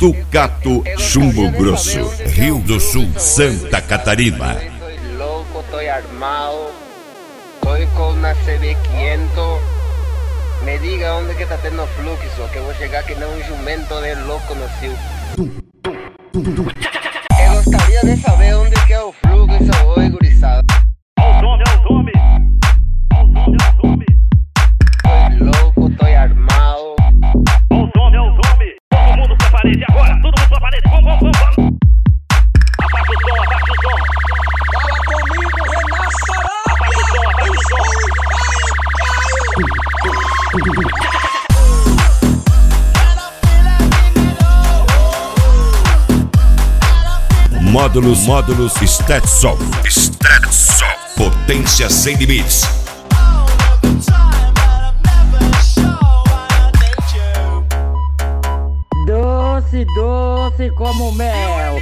Tucato, Chumbo Grosso, Rio do Sul, Santa Catarina. Estoy loco, estoy armado, estoy con una CB500. Me diga onde que tá tendo fluxo, que eu vou chegar que nem um jumento de louco no cio. Eu gostaria de saber onde que é o fluxo, oi gurizada. Estoy louco, estoy armado. O nome. Todo mundo pra parede agora, todo mundo pra parede. Vamos. Abaixa o som. Fala comigo, Renato Sarabia! Abaixa o som. Módulos Stetson. Potência sem limites. Doce como mel.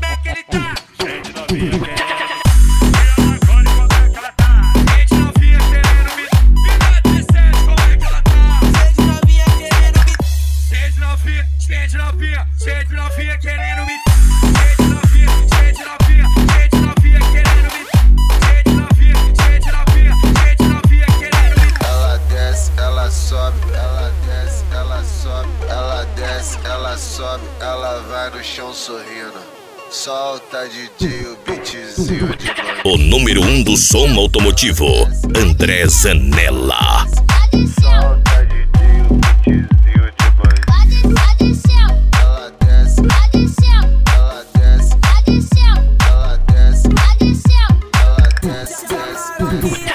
Ela vai no chão sorrindo. Solta DJ, o beatzinho de banho. O número 1 do som automotivo, André Zanella. Solta DJ, o beatzinho de banho. Ela desce, ela desce, ela desce, ela desce.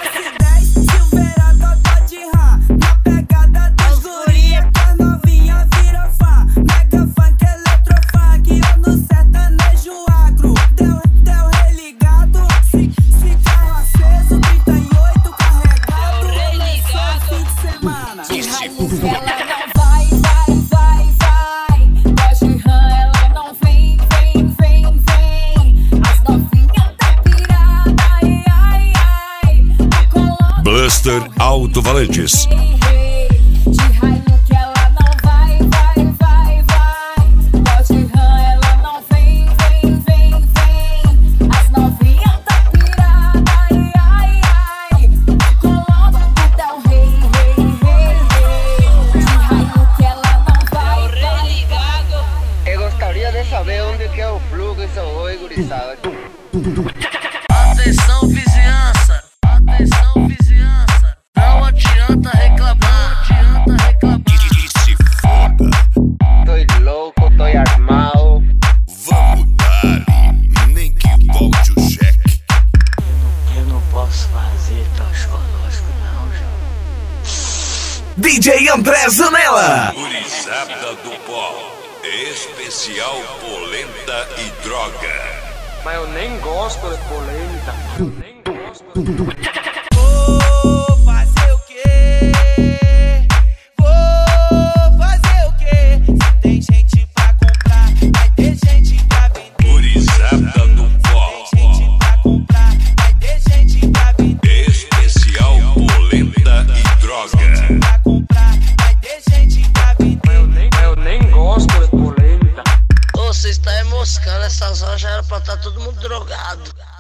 Buster Alto-Valantes. Eu gostaria de saber onde que é o fluxo, oi gurizada. Atenção vizinhança, não adianta reclamar, Se foda. Estoy louco, estoy armado. Vamos dar, nem que volte o cheque. Eu não posso fazer toxicológico não, João. DJ André Zanella. Gurizada do pó, especial polenta e droga. Mas eu nem gosto de polenta. Vou fazer o quê? Se tem gente pra comprar, vai ter gente pra vender. Gurizada do pó, Tem gente pra comprar, vai ter gente pra vender. especial polenta e droga. Pra comprar, vai ter gente pra vender. Eu nem gosto de polenta. Ô, você está moscando, essas horas já era pra estar todo mundo drogado.